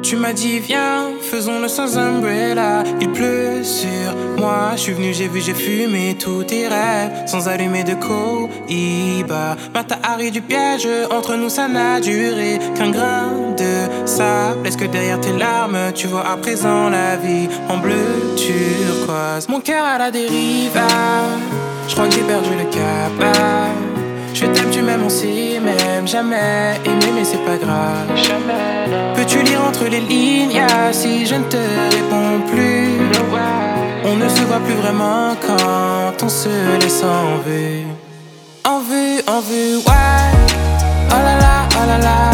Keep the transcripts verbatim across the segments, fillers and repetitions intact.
Tu m'as dit viens, faisons-le sans umbrella. Il pleut sur moi, je suis venu, j'ai vu, j'ai fumé tous tes rêves sans allumer de Cohiba. Ma t'as arrêté du piège, entre nous ça n'a duré qu'un grain de sable. Est-ce que derrière tes larmes, tu vois à présent la vie en bleu turquoise? Mon cœur à la dérive, ah, je crois que j'ai perdu le cap, ah. Je t'aime, tu m'aimes, on s'y même jamais aimé, mais c'est pas grave. Jamais. Peux-tu lire entre les lignes, yeah, si je ne te réponds plus? On ne se voit plus vraiment quand on se laisse en vue. En vue, en vue, ouais. Oh là là, oh là là.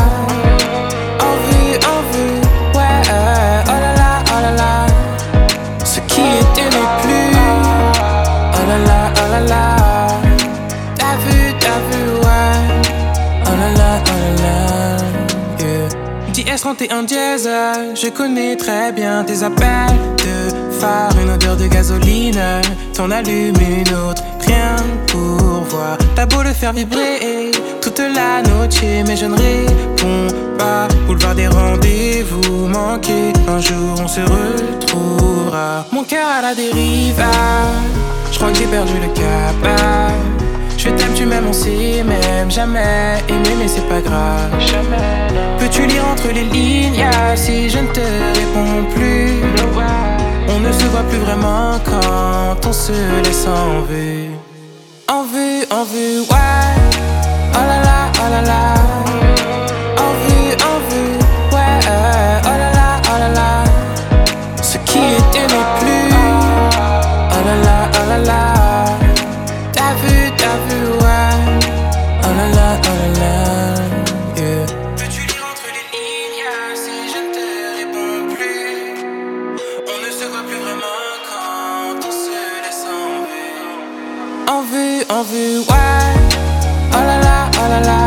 En vue, en vue, ouais. Oh là là, oh là là. Ce qui était n'est plus. Oh là là, oh là là. T'as vu, t'as vu, ouais. Oh là là, oh là là, yeah. D S trente et un dièse, je connais très bien tes appels de phare. Une odeur de gasoline, t'en allumes une autre, rien pour voir. T'as beau le faire vibrer toute la noche, mais je ne réponds pas. Boulevard des rendez-vous manqués, un jour on se retrouvera. Mon cœur à la dérive, ah, je crois que j'ai perdu le cap, ah. Je t'aime, tu m'aimes, on s'y même jamais aimé, mais c'est pas grave. Jamais. Peux-tu lire entre les lignes, yeah, si je ne te réponds plus? On ne se voit plus vraiment quand on se laisse en vue. En vue, en vue, ouais. Oh là là, oh là là. En vue, en vue, ouais. Oh là là, oh là là. Ce qui était n'est plus. Oh là là, oh là là. T'as vu, t'as vu, ouais. Oh là là, oh là là, yeah. Peux-tu lire entre les lignes, yeah, si je ne te réponds plus? On ne se voit plus vraiment quand on se laisse en vue. En vue, en vue, ouais. Oh là là, oh là là.